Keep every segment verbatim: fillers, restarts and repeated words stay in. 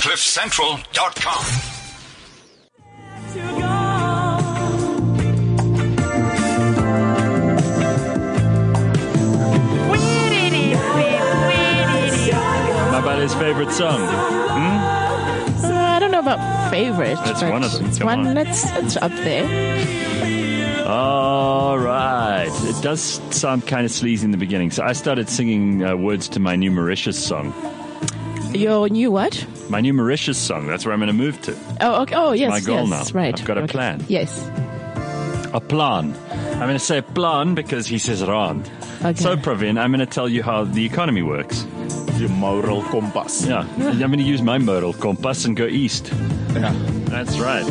cliff central dot com. Mabale's favorite song. Hmm? Uh, I don't know about favorite. That's but one of them. It's Come one on. that's it's up there. All right. It does sound kind of sleazy in the beginning. So I started singing uh, words to my new Mauritius song. Your new what? My new Mauritius song. That's where I'm going to move to. Oh, okay. Oh, yes. my goal yes, now. Right. I've got a okay. plan. Yes. A plan. I'm going to say plan because he says rand. Okay. So, Praveen, I'm going to tell you how the economy works. Your moral compass. Yeah. I'm going to use my moral compass and go east. Yeah. That's right.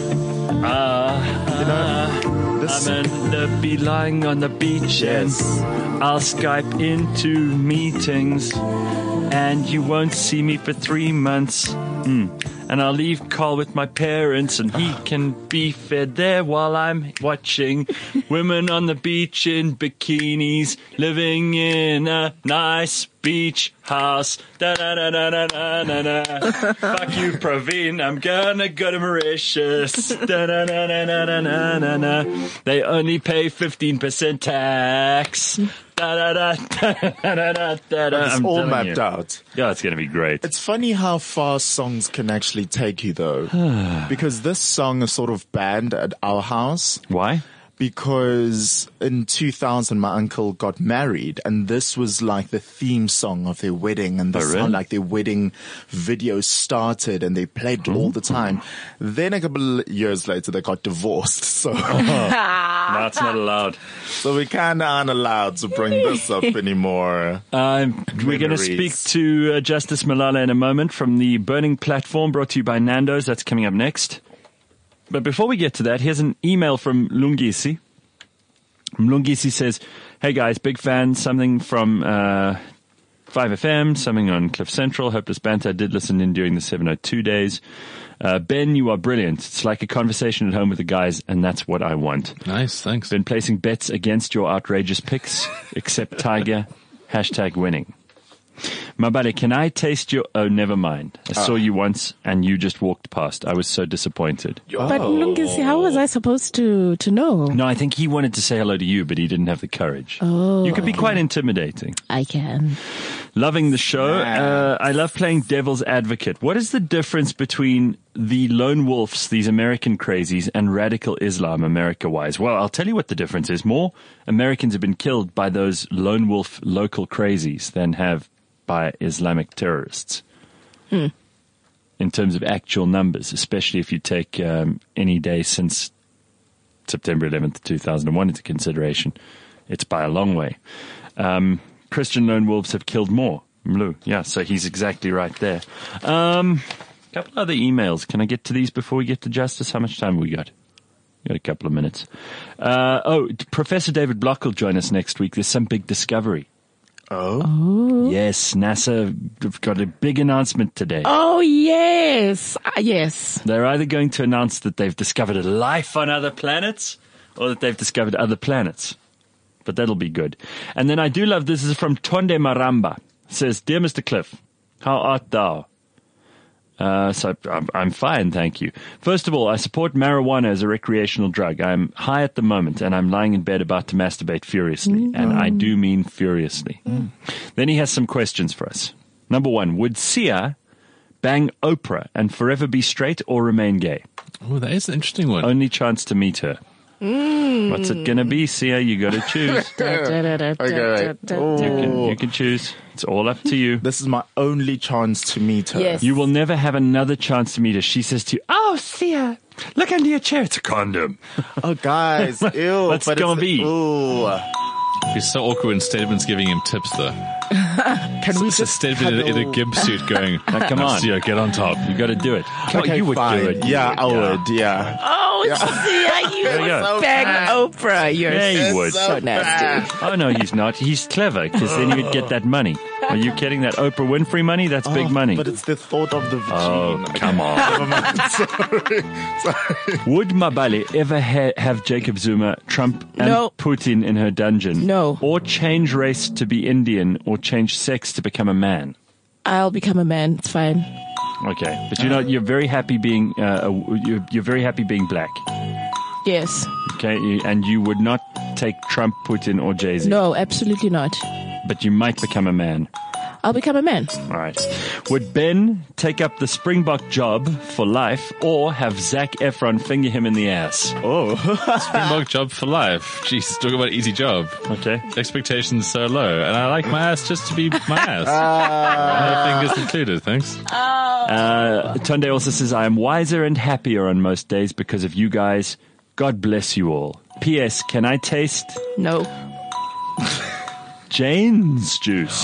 Uh, You know, this. I'm gonna be lying on the beach Yes. and I'll Skype into meetings and you won't see me for three months. Mm. And I'll leave Carl with my parents and he can be fed there while I'm watching women on the beach in bikinis living in a nice beach house. Da da da da da da da da. Fuck you, Praveen. I'm gonna go to Mauritius. Da da da da da da da da da. They only pay fifteen percent tax. Da da da da da da da da. It's I'm all telling mapped you. out. Yeah, it's gonna be great. It's funny how far songs can actually take you, though. Because this song is sort of banned at our house. Why? Because in two thousand, my uncle got married, and this was like the theme song of their wedding, and the Oh, really? sound like their wedding video started, and they played it all the time. Then a couple of years later, they got divorced, so No, it's not allowed. so we kind of aren't allowed to bring this up anymore. Um, we're going to speak Memories. to uh, Justice Malala in a moment from the Burning Platform, brought to you by Nando's. That's coming up next. But before we get to that, here's an email from Lungisi. Lungisi says, hey guys, big fan, something from uh, five F M, something on Cliff Central, Hopeless Banter. I did listen in during the seven oh two days. Uh, Ben, you are brilliant. It's like a conversation at home with the guys, and that's what I want. Nice, thanks. Been placing bets against your outrageous picks, except Tiger. Hashtag winning. Mabale, can I taste your... Oh, never mind. I saw you once and you just walked past. I was so disappointed. But Lungisi, how was I supposed to to know? No, I think he wanted to say hello to you, but he didn't have the courage. Oh, you could be quite intimidating. I can. Loving the show. Uh, I love playing devil's advocate. What is the difference between the lone wolves, these American crazies, and radical Islam America-wise? Well, I'll tell you what the difference is. More Americans have been killed by those lone wolf local crazies than have by Islamic terrorists. Hmm. In terms of actual numbers, especially if you take um, any day since September eleventh, two thousand one into consideration, it's by a long way. Um, Christian lone wolves have killed more. Mlu, yeah, so he's exactly right there. Um, a couple other emails. Can I get to these before we get to justice? How much time have we got? We got a couple of minutes. Uh, oh, Professor David Block will join us next week. There's some big discovery. Oh, Yes, NASA have got a big announcement today. Oh, yes. Ah, yes. They're either going to announce that they've discovered life on other planets or that they've discovered other planets. But that'll be good. And then I do love, this is from Tonde Maramba. It says, Dear Mister Cliff, how art thou? Uh, so I'm, I'm fine, thank you. First of all, I support marijuana as a recreational drug. I'm high at the moment and I'm lying in bed about to masturbate furiously. And I do mean furiously. Mm. Then he has some questions for us. Number one, would Sia bang Oprah and forever be straight or remain gay? Oh, that is an interesting one. Only chance to meet her. Mm. What's it going to be, Sia? You got to choose. okay. You can, you can choose. It's all up to you. This is my only chance to meet her. Yes. You will never have another chance to meet her. She says to you, oh, Sia, look under your chair. It's a condom. Oh, guys, ew. What's but gonna it's- be? Ooh. It's so awkward when Stedman's giving him tips, though. Can we So just Stedman in, a- in a cuddle? gimp suit going, Now, come on. Sia, get on top. You got to do it. Come on, Okay, you would fine. do it. You Yeah, would, I would. Yeah. Oh, Sia, you There you go. would bang Oprah. You're Yeah, you so, would. so nasty. Oh, no, he's not. He's clever because then you would get that money. Are you kidding? That Oprah Winfrey money? That's big Oh, money. But it's the thought of the Oh, vagina. come on. Never mind. Sorry. Sorry. Would Mabale ever ha- have Jacob Zuma, Trump, and No. Putin in her dungeon? No. Or change race to be Indian or change sex to become a man? I'll become a man. It's fine. Okay, but you're not. You're very happy being. Uh, a- you're, you're very happy being black. Yes. Okay, you- and you would not take Trump, Putin, or Jay-Z. No, absolutely not. But you might become a man. I'll become a man. All right. Would Ben take up the Springbok job for life, or have Zac Efron finger him in the ass? Oh, Springbok job for life. Jesus, talk about easy job. Okay. Expectations so low, and I like my ass just to be my ass. No fingers included, thanks. Uh, Tunde also says, I am wiser and happier on most days because of you guys. God bless you all. P S. Can I taste No. Jane's juice?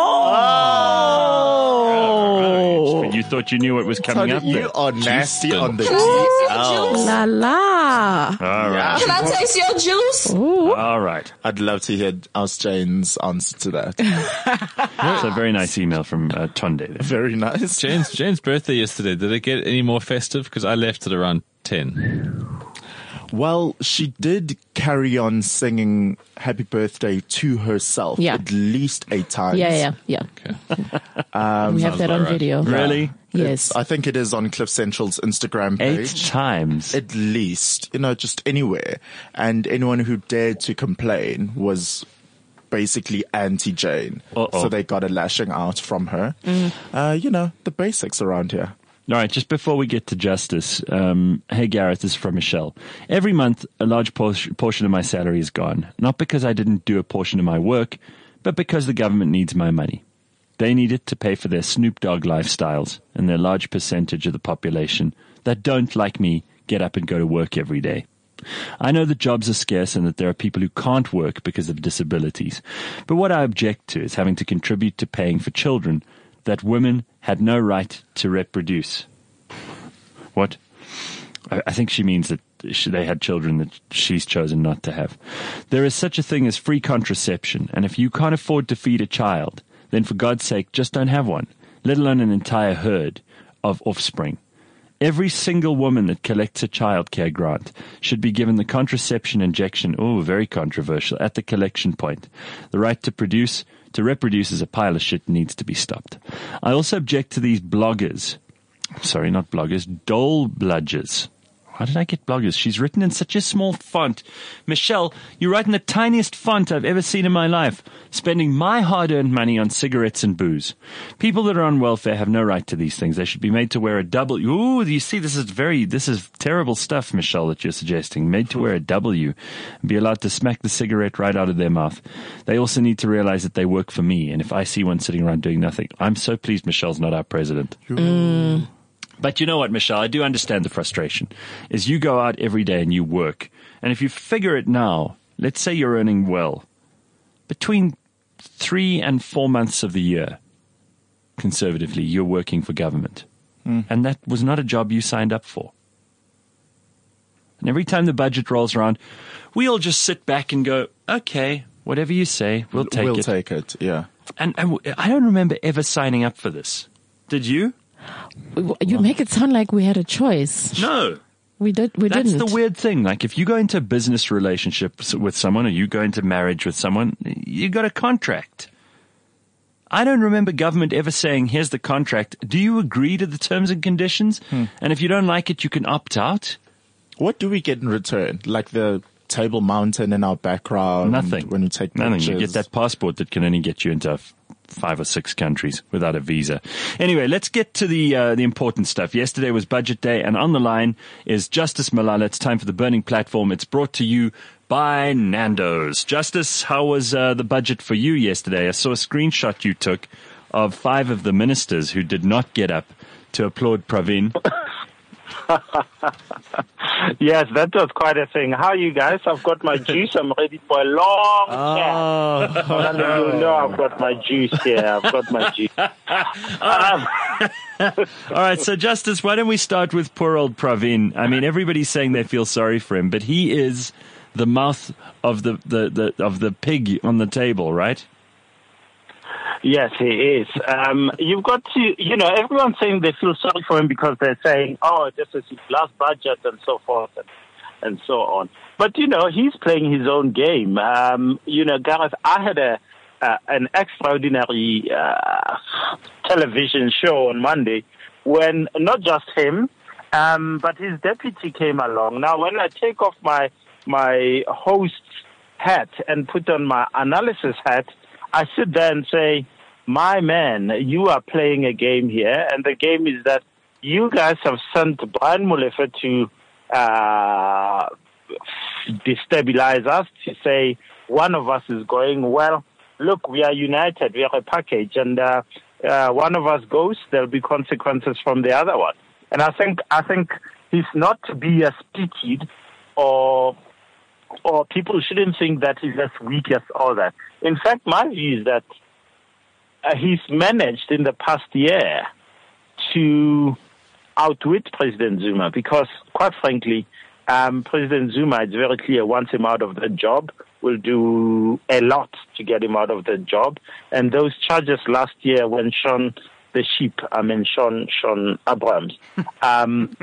Oh. But you thought you knew what was coming Tony, up there. you are nasty Juice on the them. D Juice. L. La la. All right. Can I taste your juice? All right. I'd love to hear Ask Jane's answer to that. That's a very nice email from uh, Tunde there. Very nice. Jane's Jane's birthday yesterday. Did it get any more festive? Because I left at around ten. Well, she did carry on singing happy birthday to herself Yeah. at least eight times. Yeah, yeah, yeah. Okay. we have that about on right. video. Really? Yes. I think it is on Cliff Central's Instagram Eight page. times. At least, you know, just anywhere. And anyone who dared to complain was basically anti-Jane. Uh-oh. So they got a lashing out from her. Uh, you know, the basics around here. All right, just before we get to justice, um, hey Gareth, this is from Michelle. Every month, a large por- portion of my salary is gone. Not because I didn't do a portion of my work, but because the government needs my money. They need it to pay for their Snoop Dogg lifestyles and their large percentage of the population that don't, like me, get up and go to work every day. I know that jobs are scarce and that there are people who can't work because of disabilities. But what I object to is having to contribute to paying for children that women had no right to reproduce. What? I, I think she means that she, they had children that she's chosen not to have. There is such a thing as free contraception, and if you can't afford to feed a child, then for God's sake, just don't have one, let alone an entire herd of offspring. Every single woman that collects a childcare grant should be given the contraception injection, oh, very controversial, at the collection point. The right to produce, to reproduce is a pile of shit, needs to be stopped. I also object to these bloggers, sorry, not bloggers, dole bludgers. Why did I get bloggers? She's written in such a small font. Michelle, you write in the tiniest font I've ever seen in my life, spending my hard-earned money on cigarettes and booze. People that are on welfare have no right to these things. They should be made to wear a W. Ooh, you see, this is very, this is terrible stuff, Michelle, that you're suggesting. Made to wear a W and be allowed to smack the cigarette right out of their mouth. They also need to realize that they work for me, and if I see one sitting around doing nothing, I'm so pleased Michelle's not our president. Mm. But you know what, Michelle, I do understand the frustration, is you go out every day and you work. And if you figure it now, let's say you're earning well, between three and four months of the year, conservatively, you're working for government. Mm. And that was not a job you signed up for. And every time the budget rolls around, we all just sit back and go, okay, whatever you say, we'll take we'll it. We'll take it, yeah. And, and I don't remember ever signing up for this. Did you? You make it sound like we had a choice. No. We did. We That's didn't. the weird thing. Like, if you go into a business relationship with someone or you go into marriage with someone, you got a contract. I don't remember government ever saying, here's the contract. Do you agree to the terms and conditions? Hmm. And if you don't like it, you can opt out? What do we get in return? Like the Table Mountain in our background? Nothing. When you take Nothing. pictures? You get that passport that can only get you into five or six countries without a visa. Anyway, let's get to the uh, the important stuff. Yesterday was budget day, and on the line is Justice Malala. It's time for the Burning Platform. It's brought to you by Nando's. Justice, how was uh, the budget for you yesterday? I saw a screenshot you took of five of the ministers who did not get up to applaud Pravin. Yes, that was quite a thing. How are you guys? I've got my juice. I'm ready for a long chat. Oh, None of you know I've got my juice here. I've got my juice. Um, All right, so Justice, why don't we start with poor old Pravin? I mean, everybody's saying they feel sorry for him, but he is the mouth of the, the, the of the pig on the table, right? Yes, he is. Um, you've got to, you know, everyone's saying they feel sorry for him because they're saying, oh, this is his last budget and so forth and, and so on. But, you know, he's playing his own game. Um, you know, Gareth, I had a uh, an extraordinary uh, television show on Monday when not just him, um, but his deputy came along. Now, when I take off my my host's hat and put on my analysis hat, I sit there and say, my man, you are playing a game here, and the game is that you guys have sent Brian Molefe to uh, destabilize us, to say one of us is going, well, look, we are united, we are a package, and uh, uh, one of us goes, there'll be consequences from the other one. And I think I think he's not to be as pitied, or or people shouldn't think that he's as weak as all that. In fact, my view is that uh, he's managed in the past year to outwit President Zuma, because, quite frankly, um, President Zuma, it's very clear, wants him out of the job, will do a lot to get him out of the job. And those charges last year when Sean, the sheep, I mean Sean, Sean Abrams, um,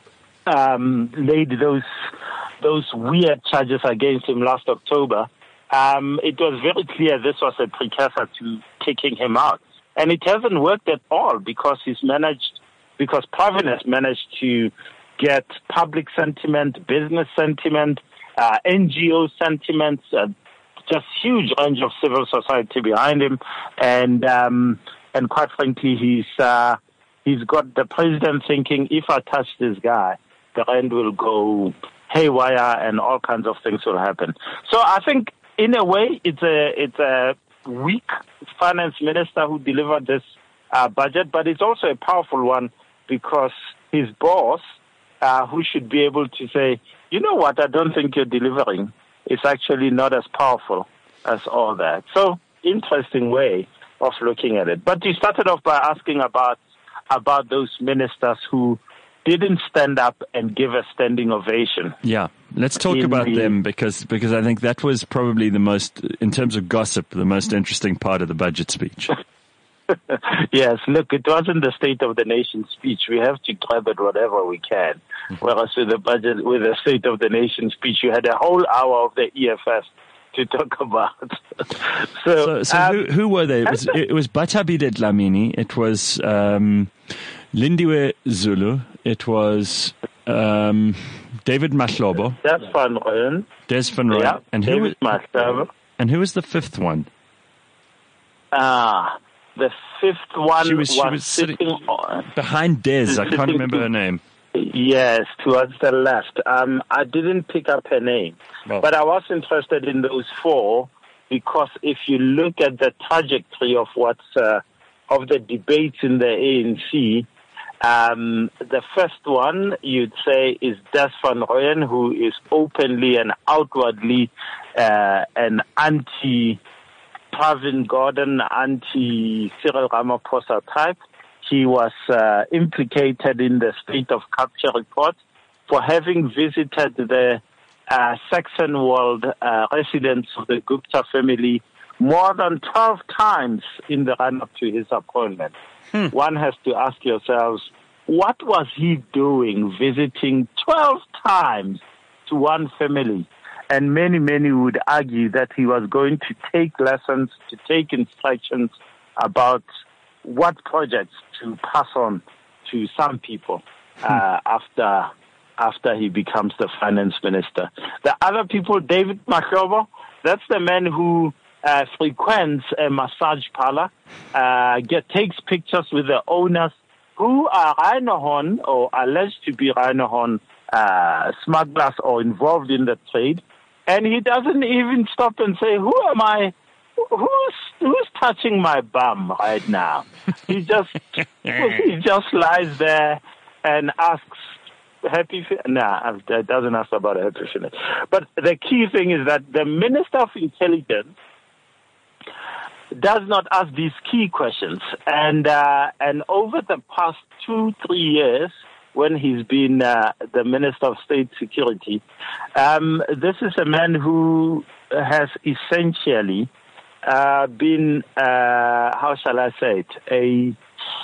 um, laid those those weird charges against him last October, um, it was very clear this was a precursor to kicking him out. And it hasn't worked at all, because he's managed, because Pravin has managed to get public sentiment, business sentiment, uh, N G O sentiments, uh, just huge range of civil society behind him. And, um, and quite frankly, he's, uh, he's got the president thinking, if I touch this guy, the rand will go haywire and all kinds of things will happen. So I think, in a way, it's a, it's a weak finance minister who delivered this uh, budget, but it's also a powerful one, because his boss, uh, who should be able to say, you know what, I don't think you're delivering, is actually not as powerful as all that. So, interesting way of looking at it. But you started off by asking about about those ministers who didn't stand up and give a standing ovation. Yeah, let's talk about the, them, because because I think that was probably the most, in terms of gossip, the most interesting part of the budget speech. Yes, look, it wasn't the State of the Nation speech. We have to grab at whatever we can. Mm-hmm. Whereas with the budget, with the State of the Nation speech, you had a whole hour of the E F S to talk about. so, so, so um, who, who were they? It was, it was Bathabile Dlamini. It was um, Lindiwe Zulu. It was um, David Mahlobo. Des van Rooyen. Des van Rooyen. Yeah, and who David Mahlobo. And who was the fifth one? Ah, the fifth one she was, she was, was sitting, sitting on, behind Des. I can't remember her name. Yes, towards the left. Um, I didn't pick up her name, well, but I was interested in those four, because if you look at the trajectory of what's uh, of the debates in the A N C, um, the first one you'd say is Des van Rooyen, who is openly and outwardly uh, an anti Pravin Gordhan, anti-Cyril Ramaphosa type. He was uh, implicated in the State of Capture report for having visited the uh, Saxon World uh, residence of the Gupta family more than twelve times in the run-up to his appointment. Hmm. One has to ask yourselves, what was he doing visiting twelve times to one family? And many, many would argue that he was going to take lessons, to take instructions about what projects to pass on to some people uh, after after he becomes the finance minister. The other people, David Mahlobo, that's the man who uh, frequents a massage parlor, uh, get, takes pictures with the owners who are Rhinohorn or alleged to be Rhinohorn uh, smugglers or involved in the trade. And he doesn't even stop and say, who am I? Who's who's touching my bum right now? He just he just lies there and asks, happy finish? Nah, it doesn't ask about a happy finish. But the key thing is that the Minister of Intelligence does not ask these key questions. And uh, and over the past two, three years, when he's been uh, the Minister of State Security, um, this is a man who has essentially uh, been, uh, how shall I say it, a,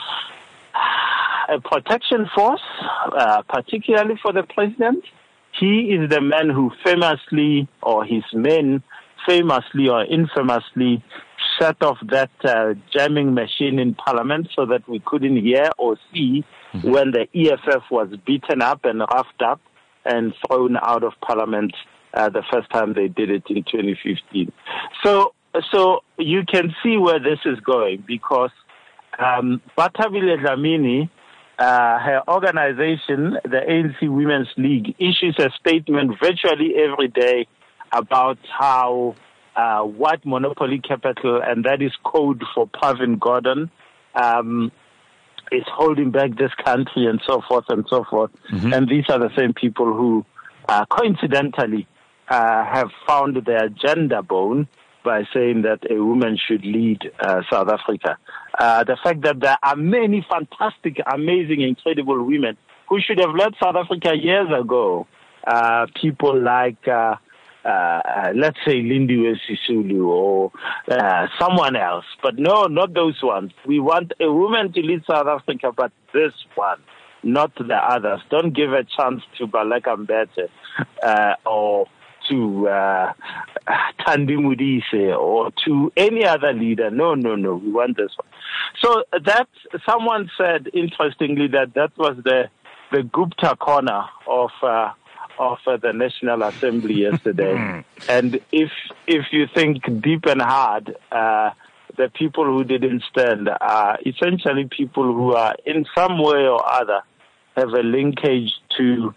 a protection force, uh, particularly for the president. He is the man who famously, or his men famously or infamously, set off that uh, jamming machine in Parliament so that we couldn't hear or see mm-hmm. when the E F F was beaten up and roughed up and thrown out of parliament uh, the first time they did it in twenty fifteen. So, so you can see where this is going, because um, Bathabile Dlamini, uh, her organization, the A N C Women's League, issues a statement virtually every day about how uh, white monopoly capital, and that is code for Pravin Gordhan, um, is holding back this country, and so forth and so forth. Mm-hmm. And these are the same people who, uh, coincidentally, uh, have found their gender bone by saying that a woman should lead uh, South Africa. Uh, the fact that there are many fantastic, amazing, incredible women who should have led South Africa years ago. Uh, people like, uh, uh, let's say, Lindiwe Sisulu or uh, someone else. But no, not those ones. We want a woman to lead South Africa, but this one, not the others. Don't give a chance to Baleka Mbete uh, or to uh, Thandi Modise or to any other leader. No, no, no. We want this one. So that someone said, interestingly, that that was the the Gupta corner of uh, of uh, the National Assembly yesterday. And if if you think deep and hard, uh, the people who didn't stand are essentially people who are in some way or other have a linkage to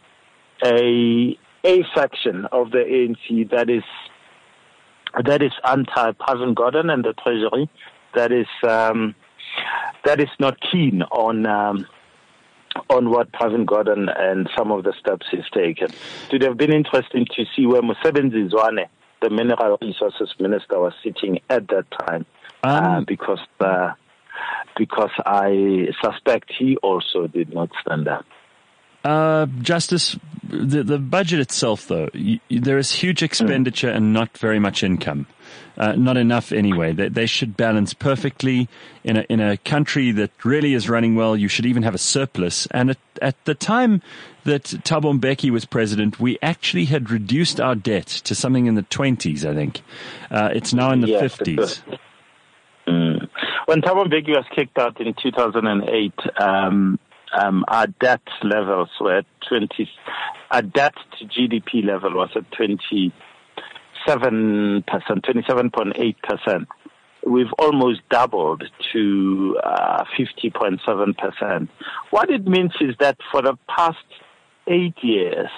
a a faction of the A N C that is that is anti-Pravin Gordhan and the Treasury, that is um, that is not keen on um, on what Pravin Gordhan and some of the steps he's taken. It would have been interesting to see where Mosebenzi Zwane, the Mineral Resources Minister, was sitting at that time, um, uh, because uh, because I suspect he also did not stand up. Uh, Justice, the, the budget itself, though, y- there is huge expenditure and not very much income. Uh, not enough anyway. They, they should balance perfectly. In a, in a country that really is running well, you should even have a surplus. And at, at the time that Thabo Mbeki was president, we actually had reduced our debt to something in the twenties, I think. Uh, it's now in the yes, fifties. Mm. When Thabo Mbeki was kicked out in two thousand eight, um, Um, our debt levels were at twenty. Our debt to G D P level was at twenty-seven percent, twenty-seven point eight percent. We've almost doubled to uh, fifty point seven percent. What it means is that for the past eight years,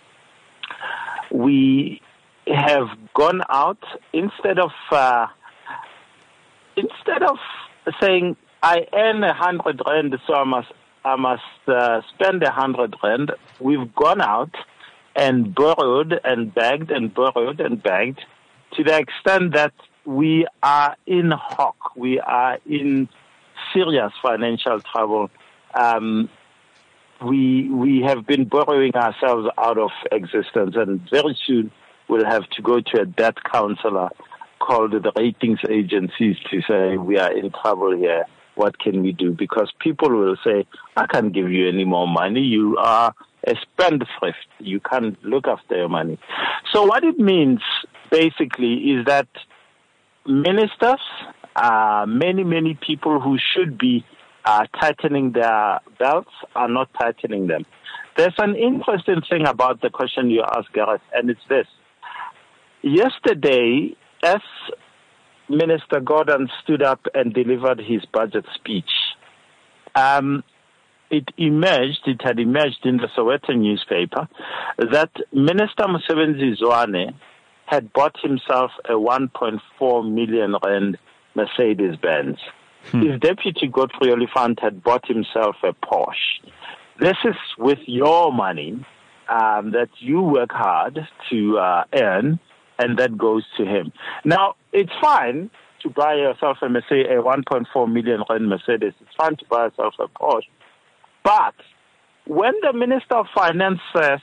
we have gone out instead of uh, instead of saying I earn a hundred rand, so I must. I must uh, spend a hundred rand. We've gone out and borrowed and begged and borrowed and begged to the extent that we are in hock. We are in serious financial trouble. Um, we we have been borrowing ourselves out of existence, and very soon we'll have to go to a debt counselor called the ratings agencies to say we are in trouble here. What can we do? Because people will say, I can't give you any more money. You are a spendthrift. You can't look after your money. So what it means, basically, is that ministers, uh, many, many people who should be uh, tightening their belts are not tightening them. There's an interesting thing about the question you asked, Gareth, and it's this. Yesterday, as Minister Gordhan stood up and delivered his budget speech, Um, it emerged, it had emerged in the Sowetan newspaper that Minister Mosebenzi Zwane had bought himself a one point four million rand Mercedes-Benz. Hmm. His deputy, Godfrey Oliphant, had bought himself a Porsche. This is with your money um, that you work hard to uh, earn, and that goes to him. Now, it's fine to buy yourself a Mercedes, a one point four million rand Mercedes. It's fine to buy yourself a Porsche. But when the Minister of Finance says,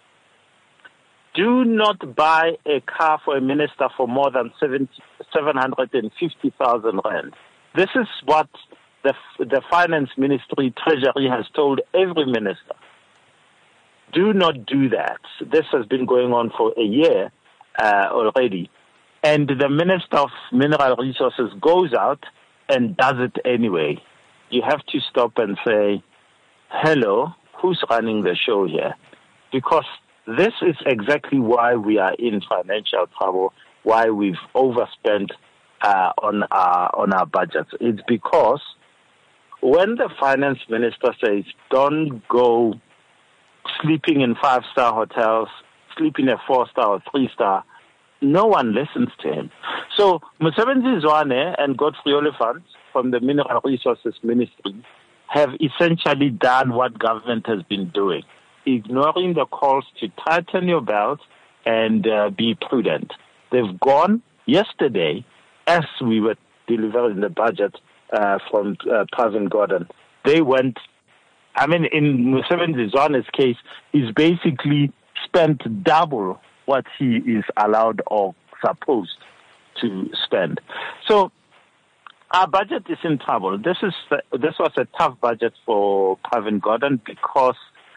do not buy a car for a minister for more than seven hundred fifty thousand rand. This is what the, the Finance Ministry, Treasury has told every minister. Do not do that. This has been going on for a year uh, already. And the Minister of Mineral Resources goes out and does it anyway. You have to stop and say, hello, who's running the show here? Because this is exactly why we are in financial trouble, why we've overspent uh, on our on our budgets. It's because when the finance minister says, don't go sleeping in five-star hotels, sleep in a four-star or three-star, no one listens to him. So Mosebenzi Zwane and Godfrey Oliphant from the Mineral Resources Ministry have essentially done what government has been doing, ignoring the calls to tighten your belt and uh, be prudent. They've gone yesterday, as we were delivering the budget uh, from uh, Pravin Gordhan. They went, I mean, in Mosebenzi Zwane's case, he's basically spent double what he is allowed or supposed to spend. So our budget is in trouble. This is this was a tough budget for Pravin Gordhan because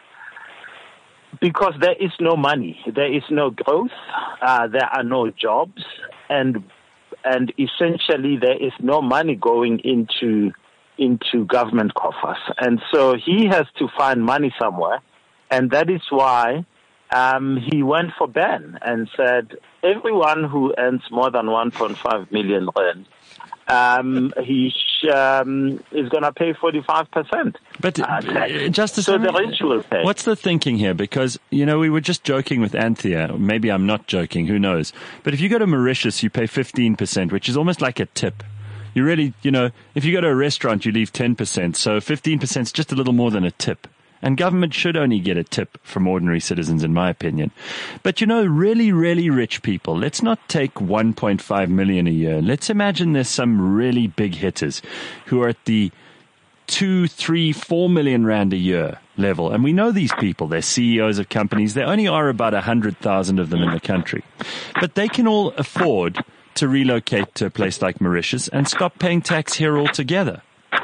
because there is no money, there is no growth, uh, there are no jobs, and and essentially there is no money going into into government coffers, and so he has to find money somewhere, and that is why um, he went for ban and said everyone who earns more than one point five million rand, um, he sh- um, is going to pay forty-five percent. But uh, Justice, so the rich will pay. What's the thinking here? Because, you know, we were just joking with Anthea. Maybe I'm not joking. Who knows? But if you go to Mauritius, you pay fifteen percent, which is almost like a tip. You really, you know, if you go to a restaurant, you leave ten percent. So fifteen percent is just a little more than a tip. And government should only get a tip from ordinary citizens, in my opinion. But, you know, really, really rich people, let's not take one point five million a year. Let's imagine there's some really big hitters who are at the two, three, four million rand a year level. And we know these people. They're C E Os of companies. There only are about a hundred thousand of them in the country. But they can all afford to relocate to a place like Mauritius and stop paying tax here altogether.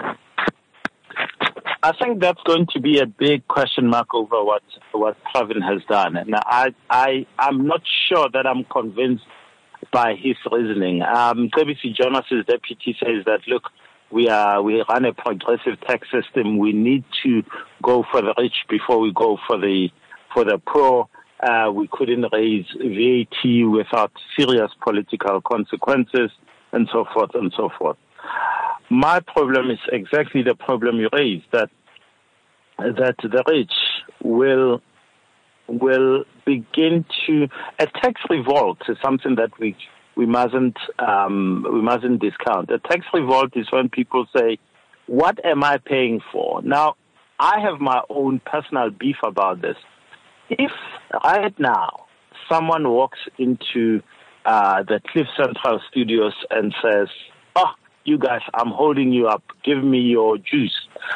I think that's going to be a big question mark over what what Pravin has done, and I I I'm not sure that I'm convinced by his reasoning. Um, K B C Jonas's deputy says that look, we are we run a progressive tax system. We need to go for the rich before we go for the for the poor. Uh, we couldn't raise V A T without serious political consequences, and so forth and so forth. My problem is exactly the problem you raised, that that the rich will will begin to a tax revolt is something that we we mustn't um, we mustn't discount. A tax revolt is when people say, "What am I paying for?" Now, I have my own personal beef about this. If right now someone walks into uh, the Cliff Central studios and says, "Oh, you guys, I'm holding you up. Give me your juice."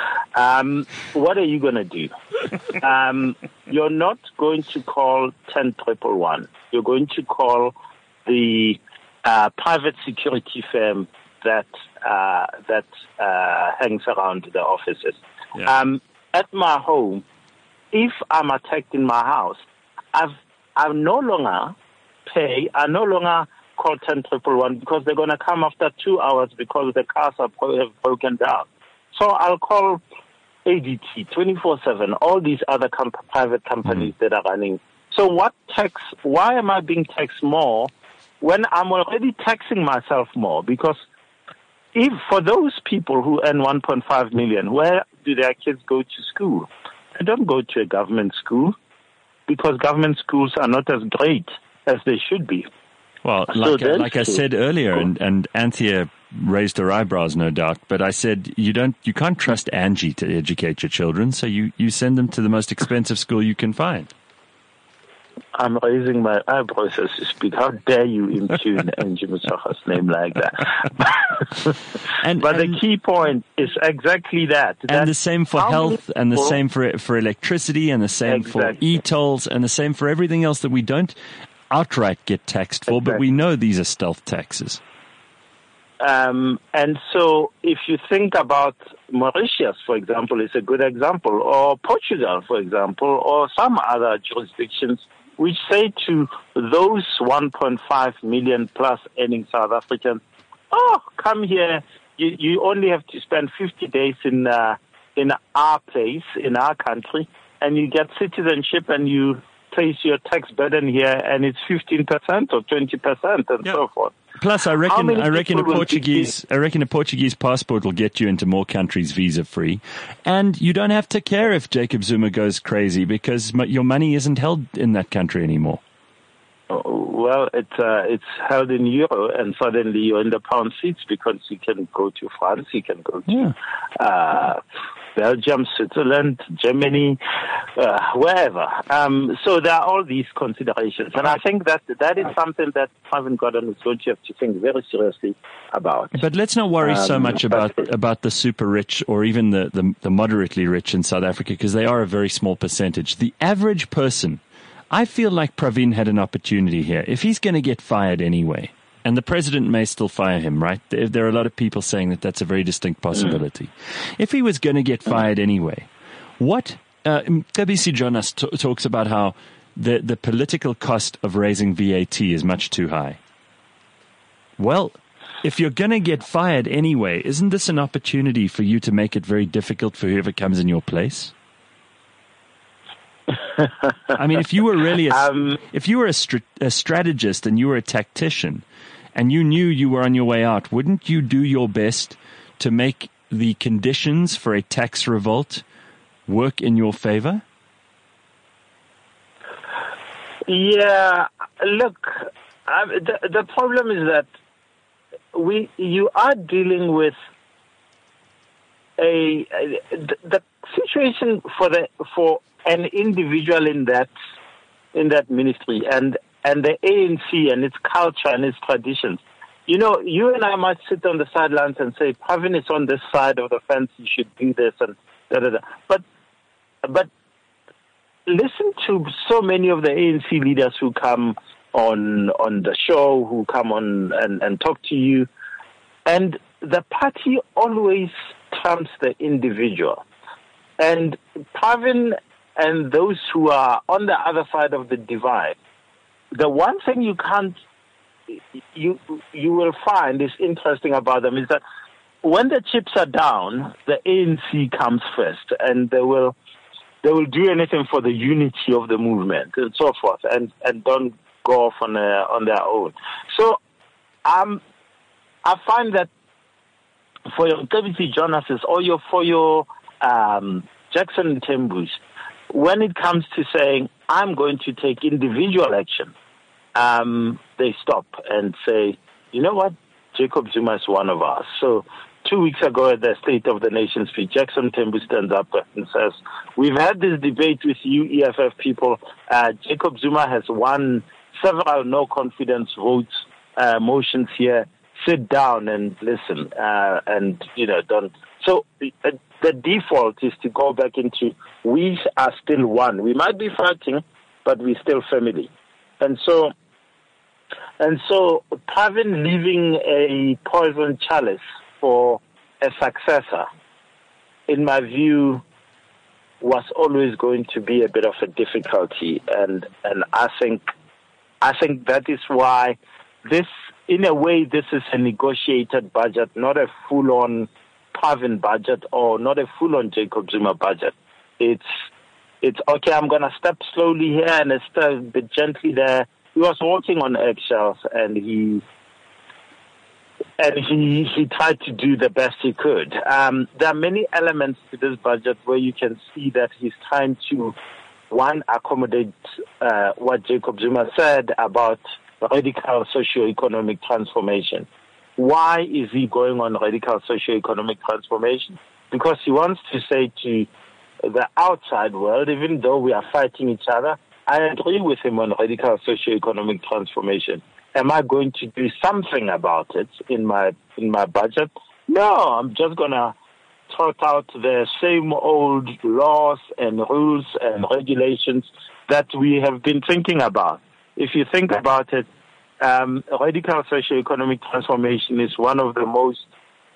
Um, what are you going to do? um, you're not going to call ten triple one. You're going to call the uh, private security firm that uh, that uh, hangs around the offices. Yeah. Um, at my home, if I'm attacked in my house, I've I no longer pay. I no longer call ten triple one because they're going to come after two hours because the cars are pro- have broken down. So I'll call A D T twenty-four seven, all these other comp- private companies mm. that are running. So what tax, why am I being taxed more when I'm already taxing myself more? Because if for those people who earn one point five million, where do their kids go to school? They don't go to a government school because government schools are not as great as they should be. Well, like, so I, like I said earlier, and, and Anthea raised her eyebrows, no doubt, but I said you don't, you can't trust Angie to educate your children, so you, you send them to the most expensive school you can find. I'm raising my eyebrows as you speak. How dare you impugn Angie Motshekga's name like that? and, but and, the key point is exactly that. And that the same for health, and the same for for electricity, and the same exactly. for e-tolls, and the same for everything else that we don't outright get taxed for, exactly. but we know these are stealth taxes. Um, and so if you think about Mauritius, for example, is a good example, or Portugal, for example, or some other jurisdictions, which say to those one point five million plus earning South Africans, oh, come here, you, you only have to spend fifty days in uh, in our place, in our country, and you get citizenship and you place your tax burden here and it's fifteen percent or twenty percent and Yeah. so forth. Plus, I How reckon many I reckon a people will Portuguese I reckon a Portuguese passport will get you into more countries visa free, and you don't have to care if Jacob Zuma goes crazy because m- your money isn't held in that country anymore. Oh, well, it's uh, it's held in euro, and suddenly you're in the pound seats because you can go to France, you can go to Yeah. uh, Belgium, Switzerland, Germany, uh, wherever. Um, so there are all these considerations, and I think that that is something that Pravin Gordhan is going to have to think very seriously about. But let's not worry so Um, much about but- about the super rich or even the, the, the moderately rich in South Africa because they are a very small percentage. The average person, I feel like Pravin had an opportunity here. If he's going to get fired anyway, and the president may still fire him, right? There, there are a lot of people saying that that's a very distinct possibility. Mm. If he was going to get fired anyway, what uh, Mcebisi Jonas t- talks about how the, the political cost of raising V A T is much too high. Well, if you're going to get fired anyway, isn't this an opportunity for you to make it very difficult for whoever comes in your place? I mean, if you were really a, Um, if you were a, str- a strategist and you were a tactician and you knew you were on your way out, wouldn't you do your best to make the conditions for a tax revolt work in your favor? Yeah, look, um, the, the problem is that we you are dealing with a, a the, the situation for the for an individual in that in that ministry and and the A N C and its culture and its traditions. You know, you and I might sit on the sidelines and say, Pravin is on this side of the fence, you should do this and da da da. But but listen to so many of the A N C leaders who come on on the show, who come on and, and talk to you. And the party always trumps the individual. And Pravin and those who are on the other side of the divide, the one thing you can't, you you will find is interesting about them is that when the chips are down, the A N C comes first, and they will they will do anything for the unity of the movement and so forth, and, and don't go off on their, on their own. So um, I find that for your Mcebisi Jonas's or your for your um, Jackson Mthembus, when it comes to saying I'm going to take individual action, um, they stop and say, you know what, Jacob Zuma is one of us. So two weeks ago at the State of the Nation speech, Jackson Mthembus stands up and says, we've had this debate with you E F F people. Uh, Jacob Zuma has won several no-confidence votes, uh, motions here. Sit down and listen, uh, and, you know, don't. So uh, the default is to go back into, we are still one. We might be fighting, but we're still family. And so, and so Pravin leaving a poison chalice for a successor, in my view, was always going to be a bit of a difficulty. And, and I think, I think that is why this, in a way, this is a negotiated budget, not a full-on Pravin budget or not a full-on Jacob Zuma budget. It's, it's okay, I'm going to step slowly here and step a bit gently there. He was walking on eggshells, and he and he he tried to do the best he could. Um, there are many elements to this budget where you can see that he's trying to, one, accommodate uh, what Jacob Zuma said about radical socio-economic transformation. Why is he going on radical socio-economic transformation? Because he wants to say to the outside world, even though we are fighting each other, I agree with him on radical socio-economic transformation. Am I going to do something about it in my in my budget? No, I'm just going to trot out the same old laws and rules and regulations that we have been thinking about. If you think about it, um, radical socio-economic transformation is one of the most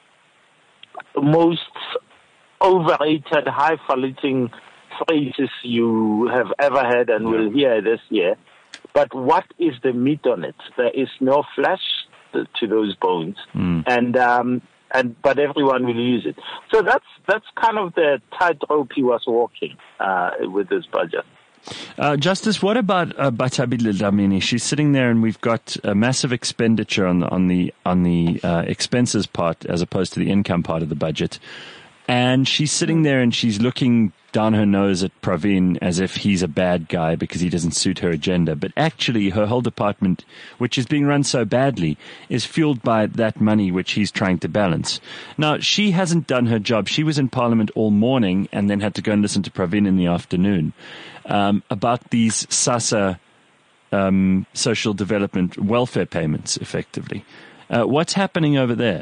most overrated, highfalutin phrases you have ever heard and will hear this year. But what is the meat on it? There is no flesh to those bones. Mm. And um, and but everyone will use it. So that's that's kind of the tightrope he was walking uh, with this budget. Uh, Justice, what about uh, Bathabile Dlamini? She's sitting there, and we've got a massive expenditure on the on the on the uh, expenses part as opposed to the income part of the budget. And she's sitting there, and she's looking down her nose at Pravin as if he's a bad guy because he doesn't suit her agenda. But actually, her whole department, which is being run so badly, is fueled by that money which he's trying to balance. Now, she hasn't done her job. She was in Parliament all morning and then had to go and listen to Pravin in the afternoon um, about these SASSA um, social development welfare payments, effectively. Uh, what's happening over there?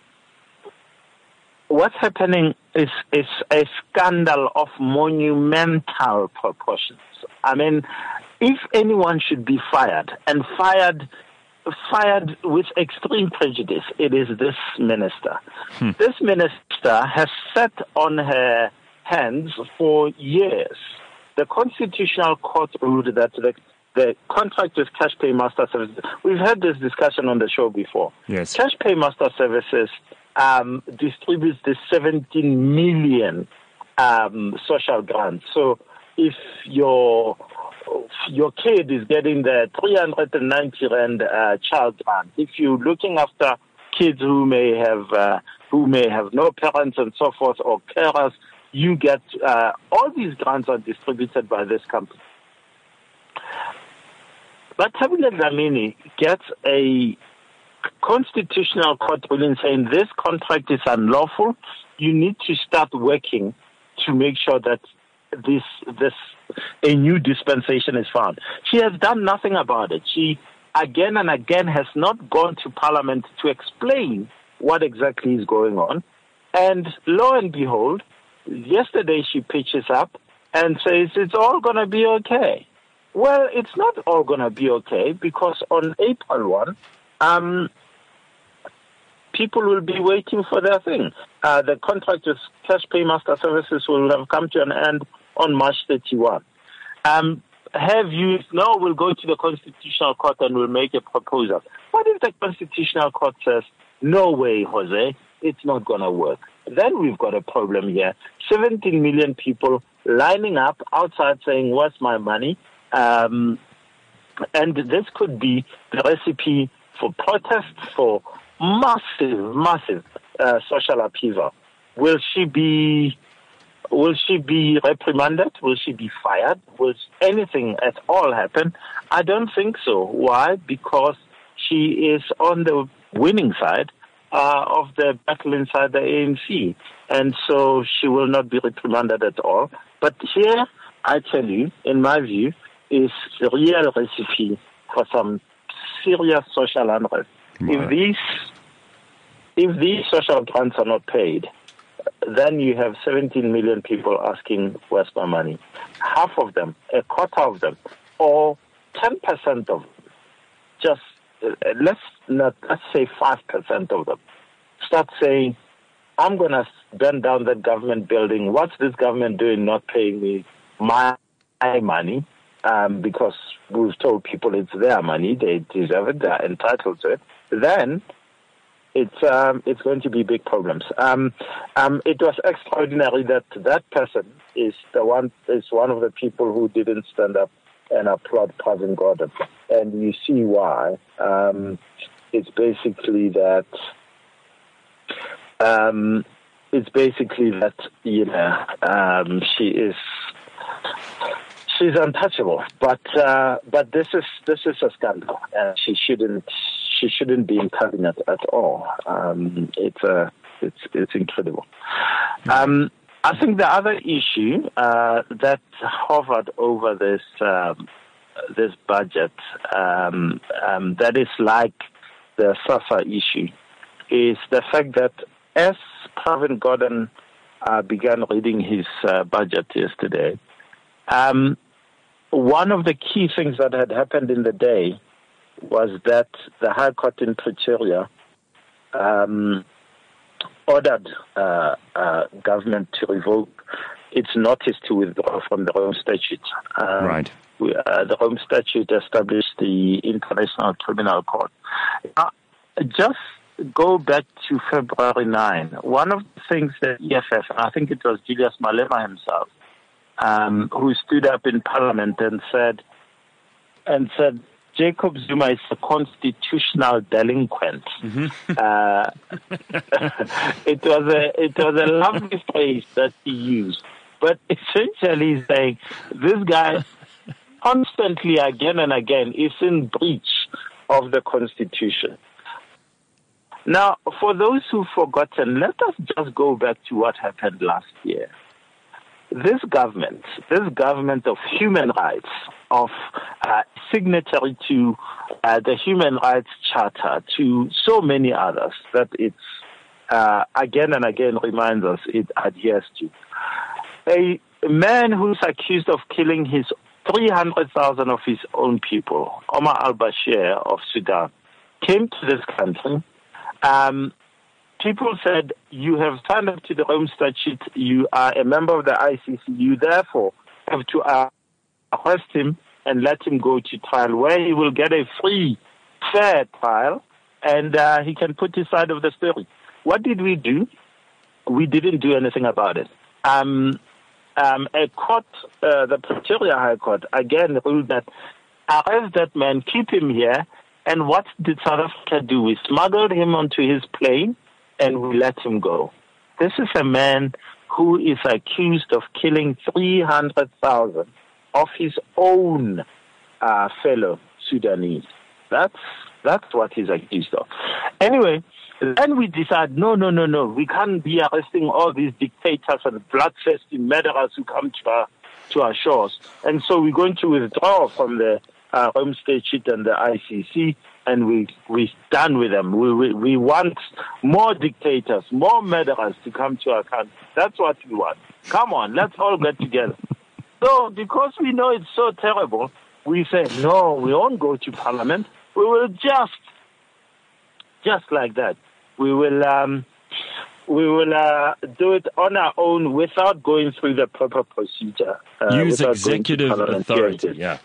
What's happening is, is a scandal of monumental proportions. I mean, if anyone should be fired, and fired fired with extreme prejudice, it is this minister. Hmm. This minister has sat on her hands for years. The Constitutional Court ruled that the, the contract with Cash Pay Master Services, we've had this discussion on the show before. Yes. Cash Pay Master Services Um, distributes the seventeen million um, social grants. So if your your kid is getting the three hundred ninety rand uh, child grant, if you're looking after kids who may have uh, who may have no parents and so forth or carers, you get uh, all these grants are distributed by this company. But Bathabile Dlamini gets a Constitutional Court ruling saying this contract is unlawful. You need to start working to make sure that this this a new dispensation is found. She has done nothing about it. She again and again has not gone to Parliament to explain what exactly is going on. And lo and behold, yesterday she pitches up and says it's all going to be okay. Well, it's not all going to be okay because on April first, Um, people will be waiting for their thing. Uh, the contract with Cash Pay Master Services will have come to an end on March thirty-first. Um, have you now we'll go to the Constitutional Court and we'll make a proposal. What if the Constitutional Court says, no way, Jose, it's not going to work? Then we've got a problem here. seventeen million people lining up outside saying, where's my money? Um, and this could be the recipe for protests, for massive, massive uh, social upheaval. Will she be? Will she be reprimanded? Will she be fired? Will anything at all happen? I don't think so. Why? Because she is on the winning side uh, of the battle inside the A N C, and so she will not be reprimanded at all. But here, I tell you, in my view, is the real recipe for some serious social unrest. Right. If these if these social grants are not paid, then you have seventeen million people asking, where's my money? Half of them, a quarter of them, or ten percent of them, just uh, let's not let's say five percent of them, start saying, I'm going to burn down that government building. What's this government doing not paying me my money? Um, because we've told people it's their money, they deserve it, they're entitled to it, then it's um, it's going to be big problems. Um, um, it was extraordinary that that person is the one is one of the people who didn't stand up and applaud Pravin Gordhan, and you see why. Um, it's basically that. Um, it's basically that you know um, she is. She's untouchable, but uh, but this is this is a scandal, and she shouldn't she shouldn't be in cabinet at all. Um, it's a it's it's incredible. Um, I think the other issue uh, that hovered over this um, this budget um, um, that is like the SASSA issue is the fact that as Pravin Gordhan uh, began reading his uh, budget yesterday. Um, One of the key things that had happened in the day was that the High Court in Pretoria um, ordered uh, uh, government to revoke its notice to withdraw from the Rome Statute. Um, right. We, uh, the Rome Statute established the International Criminal Court. Uh, just go back to February ninth. One of the things that E F F, and I think it was Julius Malema himself, um, who stood up in Parliament and said, and said, Jacob Zuma is a constitutional delinquent. Mm-hmm. Uh, it was a it was a lovely phrase that he used, but essentially he's saying this guy constantly, again and again, is in breach of the Constitution. Now, for those who've forgotten, let us just go back to what happened last year. This government, this government of human rights, of uh, signatory to uh, the Human Rights Charter, to so many others that it's uh, again and again reminds us it adheres to. A man who's accused of killing his three hundred thousand of his own people, Omar al-Bashir of Sudan, came to this country. Um, people said, you have signed up to the Rome Statute, you are a member of the I C C, you therefore have to uh, arrest him and let him go to trial, where he will get a free, fair trial, and uh, he can put his side of the story. What did we do? We didn't do anything about it. Um, um, a court, uh, the Pretoria High Court, again ruled that arrest that man, keep him here, and what did South Africa do? We smuggled him onto his plane, and we let him go. This is a man who is accused of killing three hundred thousand of his own uh, fellow Sudanese. That's that's what he's accused of. Anyway, then we decide, no, no, no, no, we can't be arresting all these dictators and bloodthirsty murderers who come to our, to our shores. And so we're going to withdraw from the uh, Rome Statute and the I C C, and we, we're done with them. We, we, we want more dictators, more murderers to come to our country. That's what we want. Come on, let's all get together. So because we know it's so terrible, we say, no, we won't go to Parliament. We will just, just like that, we will um, we will uh, do it on our own without going through the proper procedure. Uh, Use executive authority, yeah.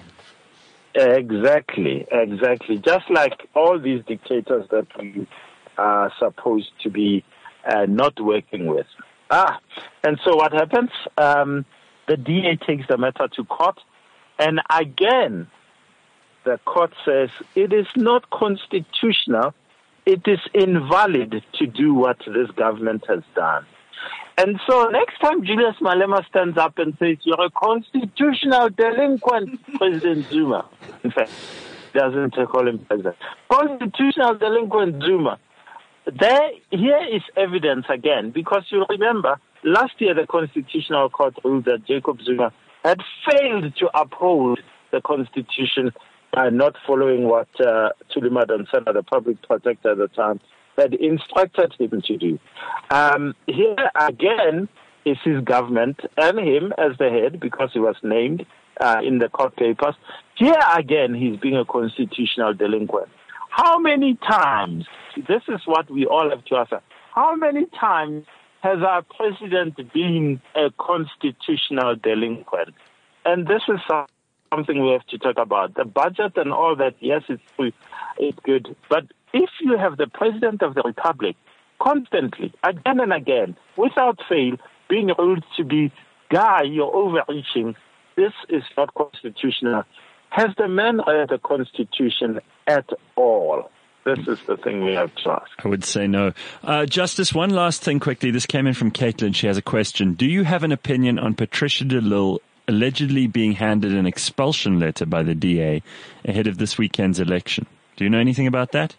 Exactly, exactly. Just like all these dictators that we are supposed to be uh, not working with. Ah, and so what happens? Um, the D A takes the matter to court, and again, the court says it is not constitutional, it is invalid to do what this government has done. And so next time Julius Malema stands up and says, you're a constitutional delinquent, President Zuma, in fact, doesn't call him president, constitutional delinquent Zuma, there, here is evidence again, because you remember, last year the Constitutional Court ruled that Jacob Zuma had failed to uphold the Constitution by not following what uh, Thuli Madonsela, the public protector at the time, had instructed him to do. Um, here again is his government and him as the head, because he was named uh, in the court papers. Here again, he's being a constitutional delinquent. How many times, this is what we all have to ask, how many times has our president been a constitutional delinquent? And this is something we have to talk about. The budget and all that, yes, it's, it's good. But if you have the president of the republic constantly, again and again, without fail, being ruled to be, guy, you're overreaching, this is not constitutional. Has the man read the Constitution at all? This is the thing we have to ask. I would say no. Uh, Justice, one last thing quickly. This came in from Caitlin. She has a question. Do you have an opinion on Patricia de Lille allegedly being handed an expulsion letter by the D A ahead of this weekend's election? Do you know anything about that?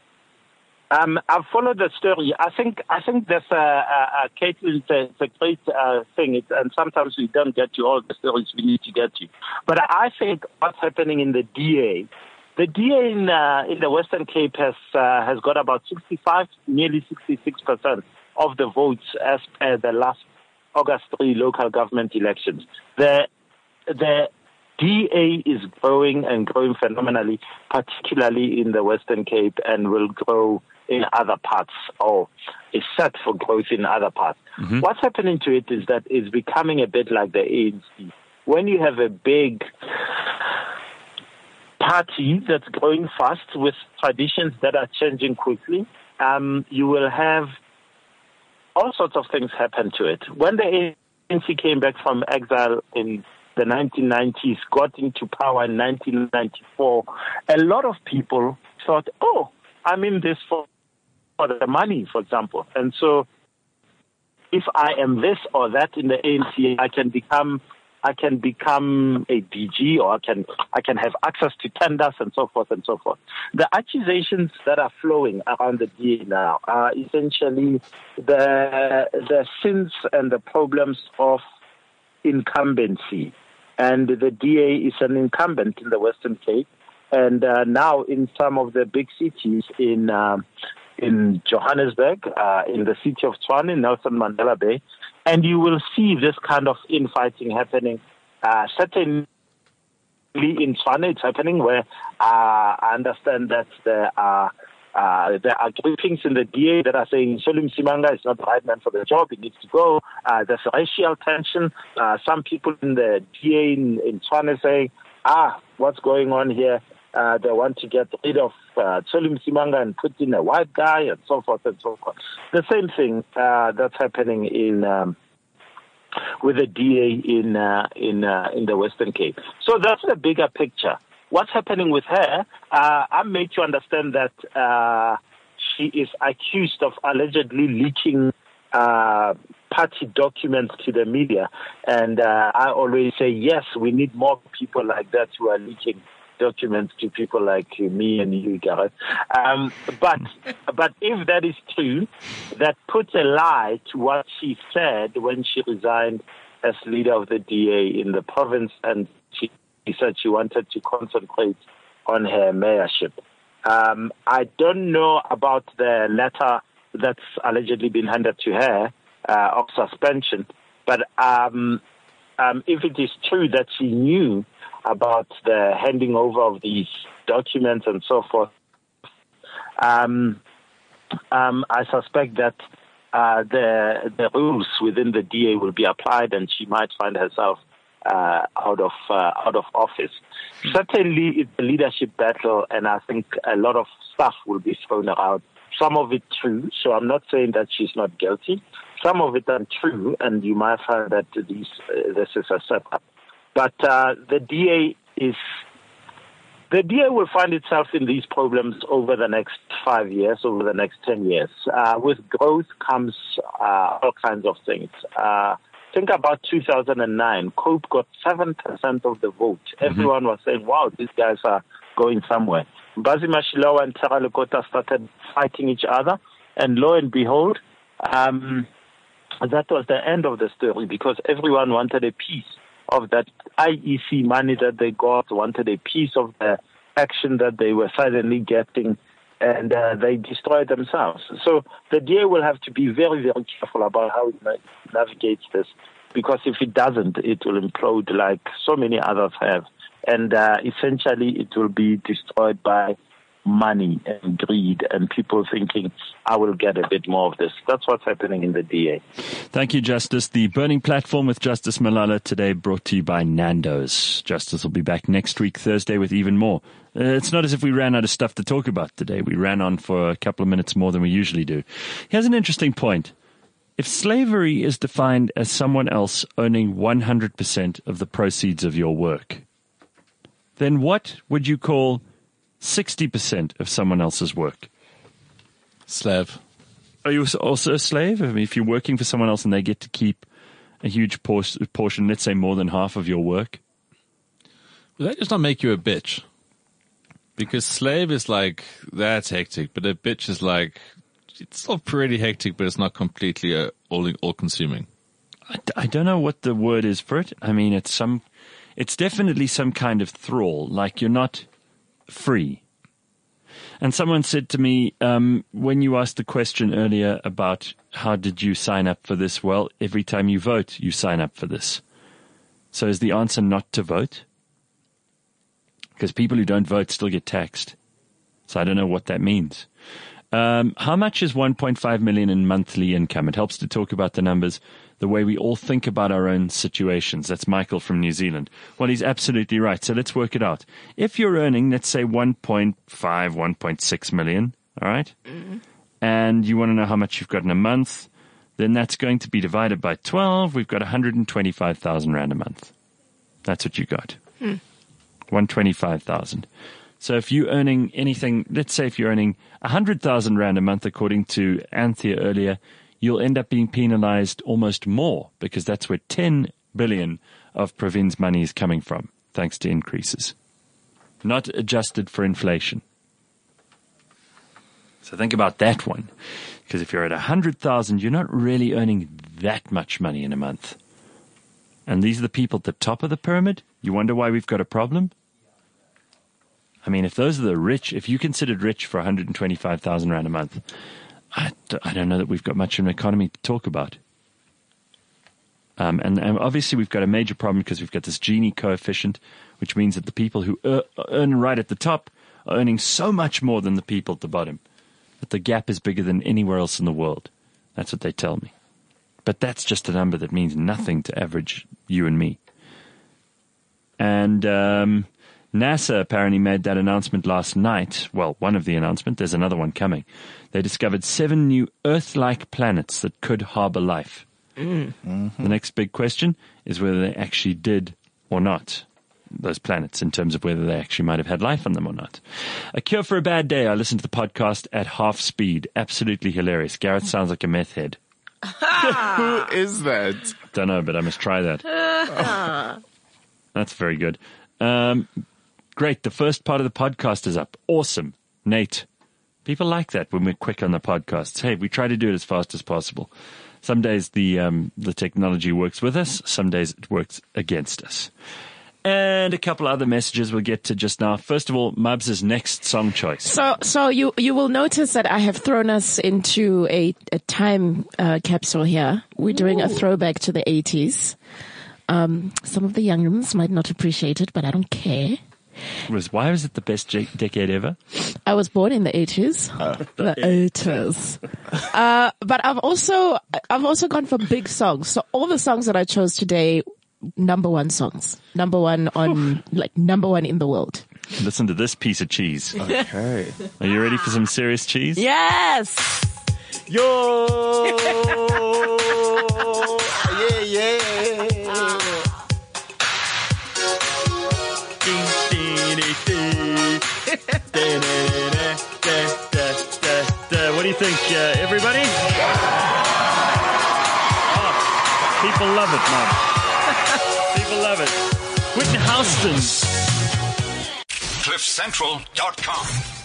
Um, I've followed the story. I think I think that's a, a, a Caitlin, it's a great uh, thing, it, and sometimes we don't get to all the stories we need to get to. But I think what's happening in the D A, the D A in uh, in the Western Cape has uh, has got about sixty-five, nearly sixty-six percent of the votes as per the last August third local government elections. The the D A is growing and growing phenomenally, particularly in the Western Cape, and will grow in other parts, or is set for growth in other parts. Mm-hmm. What's happening to it is that it's becoming a bit like the A N C. When you have a big party that's growing fast with traditions that are changing quickly, um, you will have all sorts of things happen to it. When the A N C came back from exile in the nineteen nineties, got into power in nineteen ninety-four, a lot of people thought, oh, I'm in this for, for the money, for example. And so if I am this or that in the A N C, I can become I can become a D G, or I can I can have access to tenders and so forth and so forth. The accusations that are flowing around the D A now are essentially the the sins and the problems of incumbency. And the D A is an incumbent in the Western Cape, and uh, now in some of the big cities in uh, in Johannesburg, uh, in the city of Tshwane, Nelson Mandela Bay, and you will see this kind of infighting happening. Uh, certainly in Tshwane, it's happening where uh, I understand that there are uh, there are groupings in the D A that are saying Solly Msimanga is not the right man for the job; he needs to go. Uh, there's racial tension. Uh, some people in the D A in, in Tshwane saying, "Ah, what's going on here?" Uh, they want to get rid of uh, Solly Msimanga and put in a white guy, and so forth and so forth. The same thing uh, that's happening in um, with the D A in uh, in uh, in the Western Cape. So that's the bigger picture. What's happening with her? Uh, I'm made to understand that uh, she is accused of allegedly leaking uh, party documents to the media, and uh, I always say yes, we need more people like that who are leaking documents to people like me and you, Gareth. Um, but but if that is true, that puts a lie to what she said when she resigned as leader of the D A in the province, and she said she wanted to concentrate on her mayorship. Um, I don't know about the letter that's allegedly been handed to her uh, of suspension, but um, um, if it is true that she knew about the handing over of these documents and so forth, um, um, I suspect that uh, the the rules within the D A will be applied, and she might find herself uh, out of uh, out of office. Mm-hmm. Certainly, it's a leadership battle, and I think a lot of stuff will be thrown around. Some of it true, so I'm not saying that she's not guilty. Some of it untrue, and you might find that these uh, this is a setup. But uh, the D A is the D A will find itself in these problems over the next five years, over the next ten years. Uh, with growth comes uh, all kinds of things. Uh, think about two thousand nine. COPE got seven percent of the vote. Mm-hmm. Everyone was saying, "Wow, these guys are going somewhere." Mbazi Mashilawa and Tara Lekota started fighting each other, and lo and behold, um, that was the end of the story, because everyone wanted a piece of that I E C money that they got, wanted a piece of the action that they were suddenly getting, and uh, they destroyed themselves. So the D A will have to be very, very careful about how it navigates this, because if it doesn't, it will implode like so many others have. And uh, essentially, it will be destroyed by money and greed and people thinking, I will get a bit more of this. That's what's happening in the D A. Thank you, Justice. The Burning Platform with Justice Malala today brought to you by Nando's. Justice will be back next week, Thursday, with even more. Uh, it's not as if we ran out of stuff to talk about today. We ran on for a couple of minutes more than we usually do. Here's an interesting point. If slavery is defined as someone else owning one hundred percent of the proceeds of your work, then what would you call sixty percent of someone else's work? Slave. Are you also a slave? I mean, if you're working for someone else and they get to keep a huge por- portion, let's say more than half of your work? Will that just not make you a bitch? Because slave is like, that's hectic, but a bitch is like, it's still pretty hectic, but it's not completely uh, all, all-consuming. I, I don't know what the word is for it. I mean, it's some, it's definitely some kind of thrall, like you're not free. And someone said to me, um, when you asked the question earlier about how did you sign up for this? Well, every time you vote, you sign up for this. So is the answer not to vote? Because people who don't vote still get taxed. So I don't know what that means. Um, how much is one point five million in monthly income? It helps to talk about the numbers the way we all think about our own situations. That's Michael from New Zealand. Well, he's absolutely right. So let's work it out. If you're earning, let's say one point five, one point six million, all right? Mm-hmm. and you want to know how much you've got in a month, then that's going to be divided by twelve. We've got one hundred twenty-five thousand rand a month. That's what you got. Hmm. one hundred twenty-five thousand. So if you're earning anything, let's say if you're earning one hundred thousand rand a month, according to Anthea earlier, you'll end up being penalized almost more, because that's where ten billion of Pravin's money is coming from, thanks to increases, not adjusted for inflation. So think about that one, because if you're at one hundred thousand, you're not really earning that much money in a month. And these are the people at the top of the pyramid. You wonder why we've got a problem? I mean, if those are the rich, if you considered rich for one hundred twenty-five thousand rand a month, I, I don't know that we've got much of an economy to talk about. Um, and, and obviously we've got a major problem because we've got this Gini coefficient, which means that the people who er, earn right at the top are earning so much more than the people at the bottom, that the gap is bigger than anywhere else in the world. That's what they tell me. But that's just a number that means nothing to average you and me. And um, NASA apparently made that announcement last night. Well, one of the announcements. There's another one coming. They discovered seven new Earth-like planets that could harbor life. Mm. Mm-hmm. The next big question is whether they actually did or not, those planets, in terms of whether they actually might have had life on them or not. A Cure for a Bad Day. I listened to the podcast at half speed. Absolutely hilarious. Gareth sounds like a meth head. Who is that? Don't know, but I must try that. Oh. That's very good. Um, great. The first part of the podcast is up. Awesome. Nate. People like that when we're quick on the podcasts. Hey, we try to do it as fast as possible. Some days the um, the technology works with us. Some days it works against us. And a couple other messages we'll get to just now. First of all, Mubs' next song choice. So, so you you will notice that I have thrown us into a, a time uh, capsule here. We're doing Ooh. a throwback to the eighties. Um, some of the young ones might not appreciate it, but I don't care. Was why was it the best j- decade ever? I was born in the eighties. Uh, the eighties. Uh, but I've also I've also gone for big songs. So all the songs that I chose today, number one songs, number one on like number one in the world. Listen to this piece of cheese. Okay. Are you ready for some serious cheese? Yes. Yo. Yeah, yeah. What do you think, uh, everybody? Oh, people love it, man. People love it. Whitney Houston. cliff central dot com